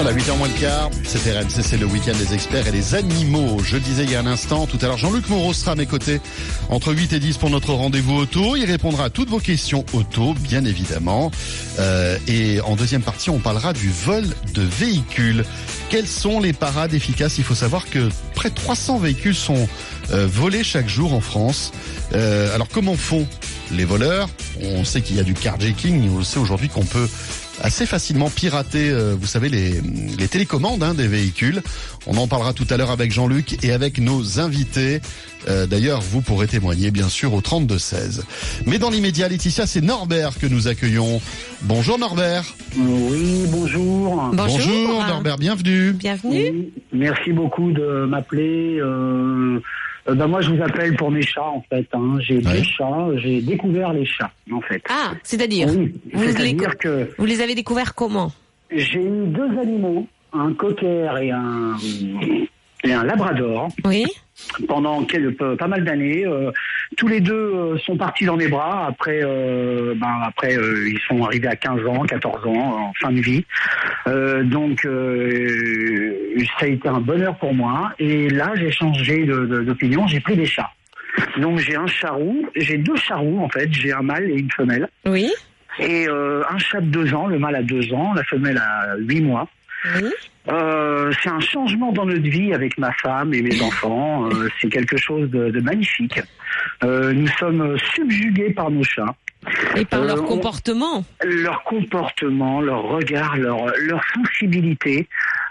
Voilà, huit heures moins le quart, c'est R M C, c'est le week-end des experts et des animaux. Je le disais il y a un instant, tout à l'heure, Jean-Luc Moreau sera à mes côtés entre huit et dix pour notre rendez-vous auto. Il répondra à toutes vos questions auto, bien évidemment. Euh, et en deuxième partie, on parlera du vol de véhicules. Quelles sont les parades efficaces? Il faut savoir que près de trois cents véhicules sont euh, volés chaque jour en France. Euh, alors comment font les voleurs? On sait qu'il y a du carjacking, on sait aujourd'hui qu'on peut assez facilement pirater, euh, vous savez, les, les télécommandes hein, des véhicules. On en parlera tout à l'heure avec Jean-Luc et avec nos invités. Euh, d'ailleurs, vous pourrez témoigner, bien sûr, au trente-deux seize. Mais dans l'immédiat, Laetitia, c'est Norbert que nous accueillons. Bonjour Norbert. Oui, bonjour. Bonjour, Bonjour Norbert, bienvenue. Bienvenue. Oui, merci beaucoup de m'appeler. Euh, euh, ben moi, je vous appelle pour mes chats, en fait. Hein. J'ai Ouais. deux chats. J'ai découvert les chats, en fait. Ah, c'est-à-dire Oui, vous, les, c'est-à-dire que vous les avez découverts comment? j'ai eu deux animaux, un cocker et un, et un labrador. Oui. Pendant quelques, pas mal d'années, euh, tous les deux euh, sont partis dans mes bras. Après, euh, ben après, euh, ils sont arrivés à quinze ans, quatorze ans, en fin de vie. Euh, donc, euh, ça a été un bonheur pour moi. Et là, j'ai changé de, de, d'opinion. J'ai pris des chats. Donc, j'ai un charroux, j'ai deux charroux en fait. J'ai un mâle et une femelle. Oui. Et euh, un chat de deux ans. Le mâle a deux ans, la femelle a huit mois. Oui. Euh, c'est un changement dans notre vie avec ma femme et mes enfants. Euh, c'est quelque chose de, de magnifique. Euh, nous sommes subjugués par nos chats. Et par Euh, leur on- comportement. Leur comportement, leur regard, leur, leur sensibilité,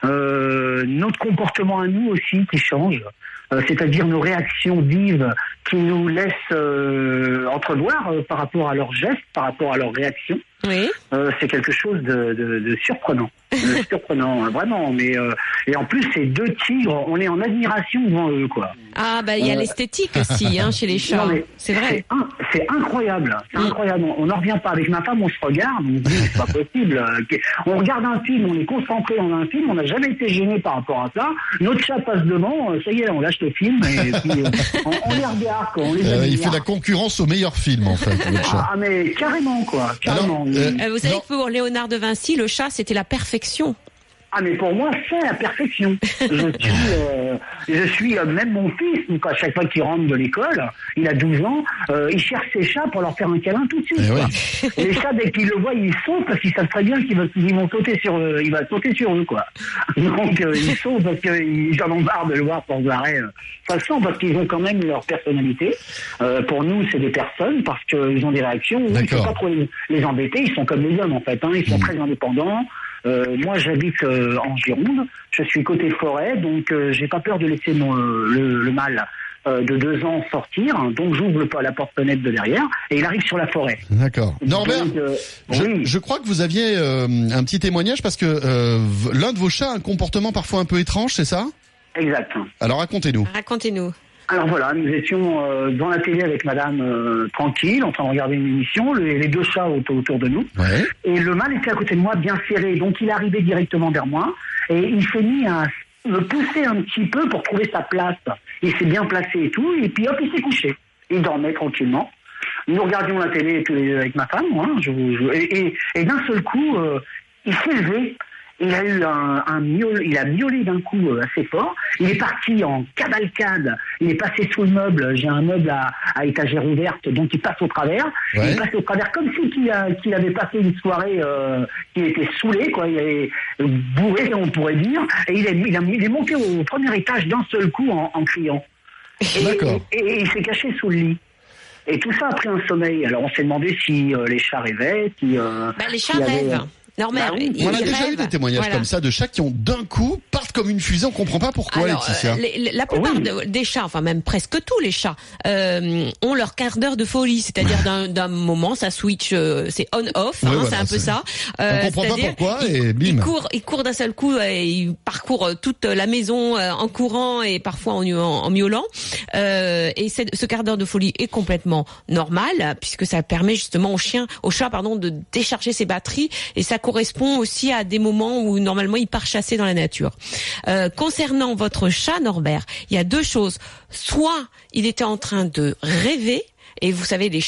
euh, notre comportement à nous aussi qui change. Euh, c'est-à-dire nos réactions vives qui nous laissent euh, entrevoir euh, par rapport à leurs gestes, par rapport à leurs réactions. Oui. Euh, c'est quelque chose de, de, de surprenant, de surprenant, vraiment. Mais euh, et en plus, ces deux tigres, on est en admiration devant eux, quoi. Ah, bah, il y a Euh, l'esthétique aussi, hein, chez les chats. Non, mais C'est vrai. C'est, un- c'est incroyable, c'est Mm. incroyable. On n'en revient pas. Avec ma femme, on se regarde, on se dit c'est pas possible. Euh, On regarde un film, on est concentré dans un film, on n'a jamais été gêné par rapport à ça. Notre chat passe devant, euh, ça y est, on lâche le film et puis euh, on, on les regarde, quoi. On les Euh, il admire. fait la concurrence au meilleur film, en fait, votre chat. Ah, ah, mais carrément, quoi, carrément. Alors, euh, Euh, vous savez Non. que pour Léonard de Vinci, le chat, c'était la perfection. Ah mais pour moi c'est la perfection. Je suis, euh, je suis euh, même mon fils. Donc à chaque fois qu'il rentre de l'école, il a douze ans, euh, il cherche ses chats pour leur faire un câlin tout de suite. Eh quoi. oui. Et les chats dès qu'ils le voient, ils sautent parce qu'ils savent très bien qu'ils vont, ils vont sauter sur, eux, il va sauter sur eux quoi. Donc euh, ils sautent parce qu'ils en ont marre de le voir sans arrêt. euh. Ça se sent parce qu'ils ont quand même leur personnalité. Euh, pour nous c'est des personnes parce qu'ils ont des réactions. Il ne faut D'accord. pas trop les, les embêter. Ils sont comme les hommes en fait. Hein. Ils sont Mm. très indépendants. Euh, moi, j'habite euh, en Gironde. Je suis côté forêt, donc euh, j'ai pas peur de laisser mon, euh, le, le mâle euh, de deux ans sortir. Donc j'ouvre le- la porte-fenêtre de derrière et il arrive sur la forêt. D'accord. Norbert, Donc, euh, je, oui. je crois que vous aviez euh, un petit témoignage parce que euh, v- l'un de vos chats a un comportement parfois un peu étrange, c'est ça? Exact. Alors racontez-nous. Racontez-nous. Alors voilà, nous étions euh, dans la télé avec madame euh, tranquille, en train de regarder une émission, le- les deux chats autour, autour de nous. Ouais. Et le mâle était à côté de moi, bien serré. Donc il est arrivé directement vers moi et il s'est mis à me pousser un petit peu pour trouver sa place. Il s'est bien placé et tout, et puis hop, il s'est couché. Il dormait tranquillement. Nous regardions la télé tous les- avec ma femme, moi, je, je- et, et, et d'un seul coup, euh, il s'est levé. Il a eu un, un miaule, il a miaulé d'un coup euh, assez fort. Il est parti en cavalcade. Il est passé sous le meuble. J'ai un meuble à, à étagère ouverte, donc il passe au travers. Ouais. Il est passé au travers comme si qu'il, a- qu'il avait passé une soirée, euh, qu'il était saoulé, quoi. Il est bourré, on pourrait dire. Et il est, il a- il est monté au premier étage d'un seul coup en, en criant. Et, D'accord. et- et il s'est caché sous le lit. Et tout ça a pris un sommeil. Alors on s'est demandé si euh, les chats rêvaient, si. Euh, Bah, les chats s'il y avait- rêvent. Norbert, Bah oui. ils On a ils déjà eu rêvent. des témoignages Voilà. comme ça de chats qui ont d'un coup partent comme une fusée. On comprend pas pourquoi, Alors, Laetitia. euh, les- les- la plupart Oui. de- des chats, enfin même presque tous les chats, euh, ont leur quart d'heure de folie, c'est-à-dire d'un, d'un moment, ça switch, euh, c'est on-off, Ouais, hein, voilà, c'est un peu c'est- ça. On comprend pas c'est-à-dire, pourquoi il- et bim. Il court, il court d'un seul coup, et il parcourt euh, toute la maison euh, en courant et parfois en, en, en miaulant. Euh, et c'est- ce quart d'heure de folie est complètement normal puisque ça permet justement au chien, au chat, pardon, de décharger ses batteries et ça correspond aussi à des moments où normalement il part chasser dans la nature. Euh, concernant votre chat Norbert, il y a deux choses. Soit il était en train de rêver, et vous savez les chats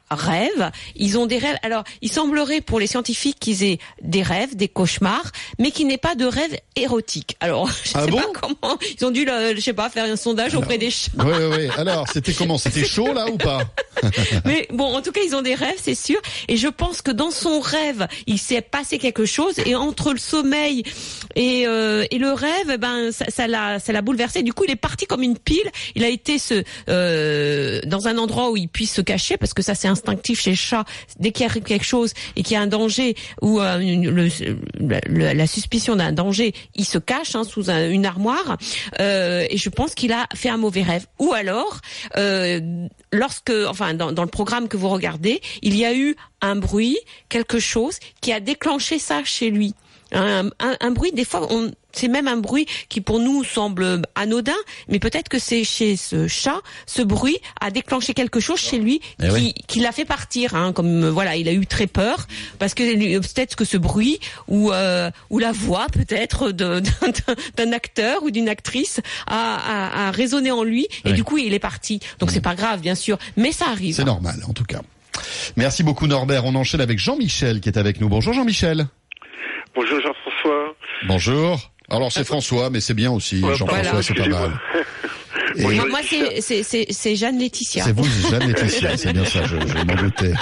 rêvent. Ils ont des rêves. Alors, il semblerait pour les scientifiques qu'ils aient des rêves, des cauchemars, mais qu'ils n'aient pas de rêves érotiques. Alors, je ah sais bon pas comment. Ils ont dû, le, je sais pas, faire un sondage Alors, auprès des chats. Oui, oui, oui. Alors, c'était comment? C'était chaud là ou pas? Mais bon, en tout cas, ils ont des rêves, c'est sûr. Et je pense que dans son rêve, il s'est passé quelque chose. Et entre le sommeil et, euh, et le rêve, ben, ça, ça l'a, ça l'a bouleversé. Du coup, il est parti comme une pile. Il a été ce, euh, dans un endroit où il puisse se cacher, parce que ça, c'est instinctif chez le chat. Dès qu'il y a quelque chose et qu'il y a un danger ou euh, une, le, le, la suspicion d'un danger, il se cache hein, sous un, une armoire. Euh, et je pense qu'il a fait un mauvais rêve. Ou alors, euh, lorsque, enfin, dans, dans le programme que vous regardez, il y a eu un bruit, quelque chose qui a déclenché ça chez lui. Un, un, un bruit, des fois, on, c'est même un bruit qui pour nous semble anodin, mais peut-être que c'est chez ce chat, ce bruit a déclenché quelque chose chez lui eh qui, oui. qui l'a fait partir. Hein, comme voilà, il a eu très peur parce que peut-être que ce bruit ou euh, ou la voix peut-être de, d'un, d'un acteur ou d'une actrice a, a, a résonné en lui et oui. du coup il est parti. Donc mmh. c'est pas grave bien sûr, mais ça arrive. C'est normal en tout cas. Merci beaucoup Norbert. On enchaîne avec Jean-Michel qui est avec nous. Bonjour Jean-Michel. Bonjour Jean-François. Bonjour. Alors c'est François, mais c'est bien aussi. Ouais, Jean-François, voilà. C'est pas mal. Et moi, moi c'est, c'est, c'est, c'est Jeanne Laetitia. C'est vous, Jeanne Laetitia, c'est bien ça, je, je m'en doutais.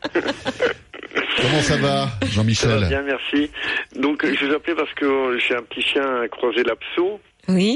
Comment ça va, Jean-Michel? Ça va bien, merci. Donc je vous appelais parce que j'ai un petit chien croisé l'abso. Oui.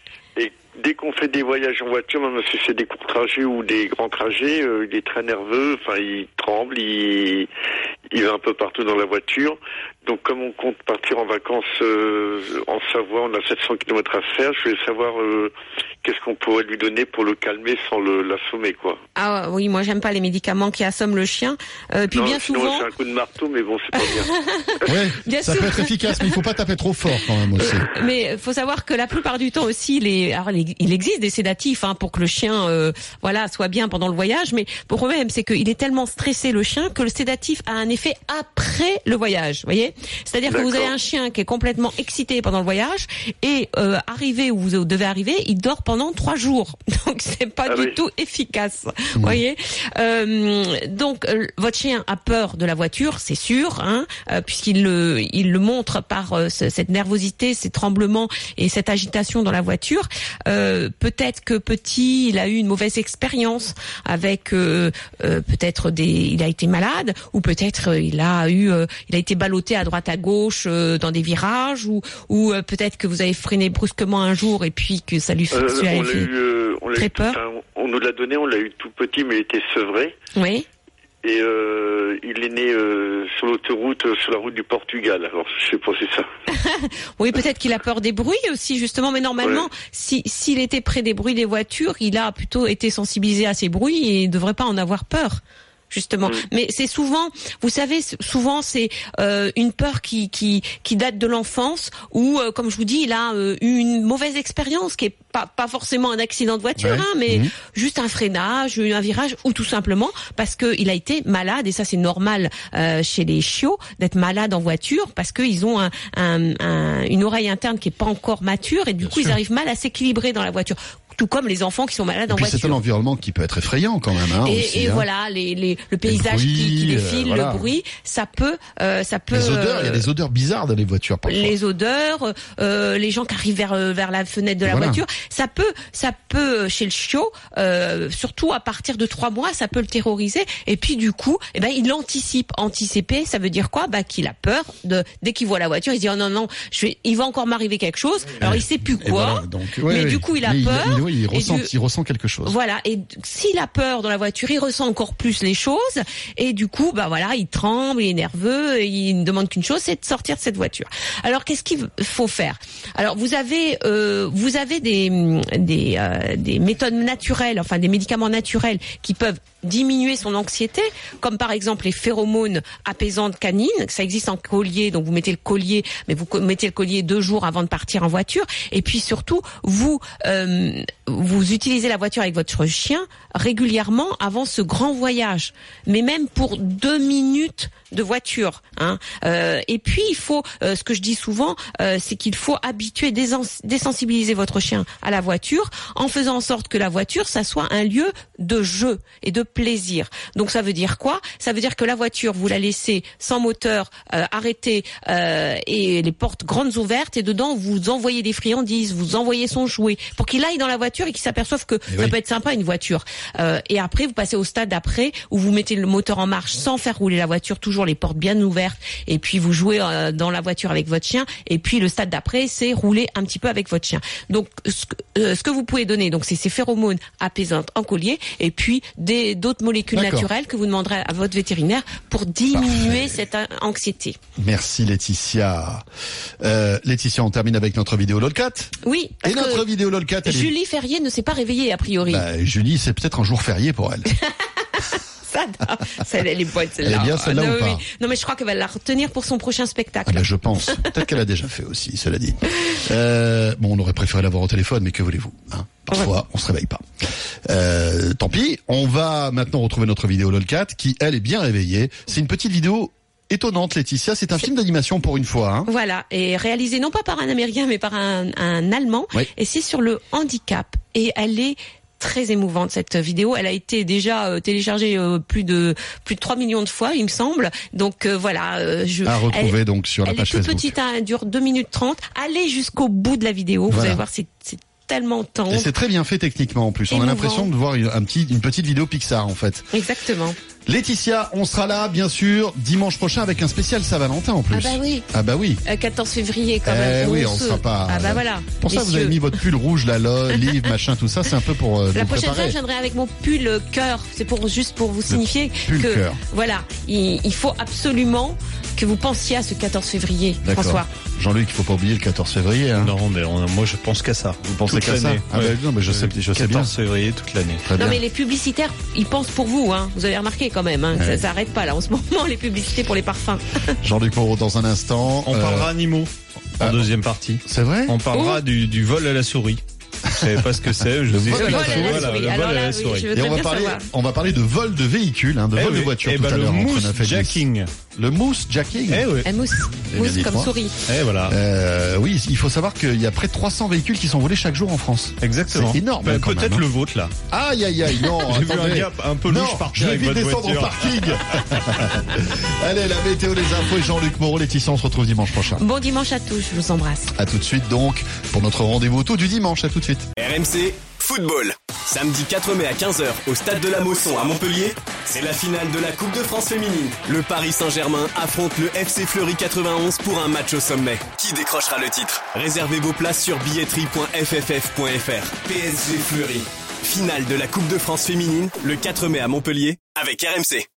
Et dès qu'on fait des voyages en voiture, même si c'est des courts trajets ou des grands trajets, euh, il est très nerveux, enfin il tremble, il, il va un peu partout dans la voiture. Donc comme on compte partir en vacances euh, en Savoie, on a sept cents kilomètres à faire, je voulais savoir euh, qu'est-ce qu'on pourrait lui donner pour le calmer sans le, l'assommer, quoi. Ah oui, moi j'aime pas les médicaments qui assomment le chien. Euh, puis non, bien sinon, souvent... c'est un coup de marteau, mais bon, c'est pas bien. Ouais, bien ça sûr. peut être efficace, mais il faut pas taper trop fort quand même aussi. Mais faut savoir que la plupart du temps aussi, les, alors, les, il existe des sédatifs hein, pour que le chien, euh, voilà, soit bien pendant le voyage. Mais le problème, c'est qu'il est tellement stressé le chien que le sédatif a un effet après le voyage. Voyez, c'est-à-dire D'accord. que vous avez un chien qui est complètement excité pendant le voyage et euh, arrivé où vous devez arriver, il dort pendant trois jours. Donc c'est pas ah du oui. tout efficace. Mmh. Voyez. Euh, donc euh, votre chien a peur de la voiture, c'est sûr, hein, euh, puisqu'il le, il le montre par euh, ce, cette nervosité, ces tremblements et cette agitation dans la voiture. Euh, peut-être que petit, il a eu une mauvaise expérience avec euh, euh, peut-être des, il a été malade ou peut-être euh, il a eu, euh, il a été ballotté à droite à gauche euh, dans des virages ou ou euh, peut-être que vous avez freiné brusquement un jour et puis que ça lui fait, euh, ça lui a on fait l'a eu, euh, on l'a très eu peur. Tout, enfin, on nous l'a donné, on l'a eu tout petit, mais il était sevré. Oui. Et euh, il est né euh, sur l'autoroute, euh, sur la route du Portugal. Alors je sais pas si c'est ça. Oui, peut-être qu'il a peur des bruits aussi, justement. Mais normalement, ouais. si s'il était près des bruits des voitures, il a plutôt été sensibilisé à ces bruits et il ne devrait pas en avoir peur. Justement, mmh. mais c'est souvent, vous savez, souvent c'est euh, une peur qui qui qui date de l'enfance ou euh, comme je vous dis, il a euh, eu une mauvaise expérience qui est pas pas forcément un accident de voiture, ouais. hein, mais mmh. juste un freinage, un virage ou tout simplement parce que il a été malade et ça c'est normal euh, chez les chiots d'être malade en voiture parce que ils ont un, un, un une oreille interne qui est pas encore mature et du Bien coup sûr. Ils arrivent mal à s'équilibrer dans la voiture. Tout comme les enfants qui sont malades et en puis voiture. C'est un environnement qui peut être effrayant quand même. Hein, et aussi, et hein. voilà, les, les, le paysage le bruit, qui, qui défile, euh, voilà. le bruit, ça peut, euh, ça peut. Les odeurs, il euh, y a des odeurs bizarres dans les voitures parfois. Les odeurs, euh, les gens qui arrivent vers vers la fenêtre de la voilà. voiture, ça peut, ça peut chez le chiot, euh, surtout à partir de trois mois, ça peut le terroriser. Et puis du coup, eh ben il anticipe. Anticiper, ça veut dire quoi? Bah qu'il a peur de dès qu'il voit la voiture, il se dit oh non non, je vais, il va encore m'arriver quelque chose. Alors il sait plus quoi. Voilà, donc, ouais, mais ouais. du coup il a mais peur. Il, il, oui, il ressent. Du, il ressent quelque chose. Voilà, et s'il a peur dans la voiture, il ressent encore plus les choses, et du coup, bah voilà, il tremble, il est nerveux, et il ne demande qu'une chose, c'est de sortir de cette voiture. Alors, qu'est-ce qu'il faut faire? Alors, vous avez, euh, vous avez des des euh, des méthodes naturelles, enfin des médicaments naturels qui peuvent diminuer son anxiété, comme par exemple les phéromones apaisantes canines. Ça existe en collier, donc vous mettez le collier, mais vous mettez le collier deux jours avant de partir en voiture. Et puis surtout, vous euh, vous utilisez la voiture avec votre chien régulièrement avant ce grand voyage. Mais même pour deux minutes de voiture. Hein. Euh, et puis il faut, euh, ce que je dis souvent, euh, c'est qu'il faut habituer, désens- désensibiliser votre chien à la voiture, en faisant en sorte que la voiture, ça soit un lieu de jeu et de plaisir. Donc ça veut dire quoi ? Ça veut dire que la voiture, vous la laissez sans moteur, euh, arrêtée euh, et les portes grandes ouvertes, et dedans vous envoyez des friandises, vous envoyez son jouet, pour qu'il aille dans la voiture et qu'il s'aperçoive que Et ça oui. peut être sympa une voiture. Euh, et après vous passez au stade d'après où vous mettez le moteur en marche sans faire rouler la voiture, toujours les portes bien ouvertes, et puis vous jouez euh, dans la voiture avec votre chien. Et puis le stade d'après, c'est rouler un petit peu avec votre chien. Donc ce que, euh, ce que vous pouvez donner, donc c'est ces phéromones apaisantes en collier, et puis des d'autres molécules D'accord. naturelles que vous demanderez à votre vétérinaire pour diminuer cette euh, anxiété. Merci Laetitia. Euh, Laetitia, on termine avec notre vidéo LOLCAT. Oui, parce Et notre que vidéo LOLCAT, elle est... Julie Ferrier ne s'est pas réveillée a priori. Bah, Julie, c'est peut-être un jour férié pour elle. Ça, non, celle, elle est bonne celle-là. Elle est bien celle-là non, ou pas oui. Non, mais je crois qu'elle va la retenir pour son prochain spectacle. Ah ben, je pense. Peut-être qu'elle a déjà fait aussi, cela dit. Euh, bon, on aurait préféré l'avoir au téléphone, mais que voulez-vous, hein? Parfois, ouais. on se réveille pas. Euh, tant pis. On va maintenant retrouver notre vidéo LOLCAT, qui, elle, est bien réveillée. C'est une petite vidéo étonnante, Laetitia. C'est un film d'animation pour une fois, hein. Voilà, et réalisé non pas par un Américain, mais par un, un Allemand. Oui. Et c'est sur le handicap. Et elle est très émouvante, cette vidéo. Elle a été déjà euh, téléchargée euh, plus de plus de trois millions de fois, il me semble. Donc euh, voilà, euh, je À retrouver elle, donc sur la elle page est toute Facebook. petite, hein, elle dure deux minutes trente. Allez jusqu'au bout de la vidéo, vous Voilà. allez voir, c'est c'est tellement tendre. Et c'est très bien fait techniquement en plus. On a Émouvant. l'impression de voir une, un petit, une petite vidéo Pixar en fait. Exactement. Laetitia, on sera là bien sûr dimanche prochain avec un spécial Saint-Valentin en plus. Ah bah oui. Ah bah oui. Euh, quatorze février quand Eh même. oui, on se- sera pas. Ah bah voilà. Pour ça, vous avez Messieurs. mis votre pull rouge, la lol, livre, machin, tout ça. C'est un peu pour euh, La vous prochaine fois, préparer. je viendrai avec mon pull euh, cœur. C'est pour juste pour vous signifier pull que cœur. voilà, il, il faut absolument que vous pensiez à ce quatorze février, D'accord. François. Jean-Luc, il faut pas oublier le quatorze février. Hein. Non, mais on, moi je pense qu'à ça. Vous pensez Toute qu'à ça l'année. Ah bah Ouais. non, mais je sais, je sais bien. quatorze février toute l'année. Très Non bien. mais les publicitaires, ils pensent pour vous, hein. Vous avez remarqué quand même, hein, que Ouais. ça s'arrête pas là en ce moment les publicités pour les parfums. Jean-Luc Moreau dans un instant. On Euh, parlera animaux en ah, deuxième partie. C'est vrai On parlera Oh. du, du vol à la souris. Vous savez pas ce que c'est, je Le vous vol explique. à la souris. Voilà, souris. le vol Alors à là, la oui, souris. je veux Et très on va bien parler, savoir. on va parler de vol de véhicules, hein, de Eh vol de oui. voiture Eh tout ben, à le l'heure entre mousse neuf et dix. jacking. Le mousse jacking. Eh oui. Elle mousse, Eh mousse bien, comme dites-moi. souris. Eh voilà. Euh, oui, il faut savoir qu'il y a près de trois cents véhicules qui sont volés chaque jour en France. Exactement. C'est énorme. Ben, hein, quand Peut-être même, hein. le vôtre là. Aïe aïe aïe, non, J'ai vu un attendez. gap un peu Non, louche partir je vais avec vite votre descendre au voiture. parking. Allez, la météo, les infos et Jean-Luc Moreau, Laetitia, on se retrouve dimanche prochain. Bon dimanche à tous, je vous embrasse. À tout de suite donc pour notre rendez-vous auto du dimanche. À tout de suite. R M C Football. Samedi quatre mai à quinze heures au stade de la Mosson à Montpellier, c'est la finale de la Coupe de France féminine. Le Paris Saint-Germain affronte le F C Fleury quatre-vingt-onze pour un match au sommet. Qui décrochera le titre? Réservez vos places sur billetterie point f f f point f r. P S G Fleury. Finale de la Coupe de France féminine le quatre mai à Montpellier avec R M C.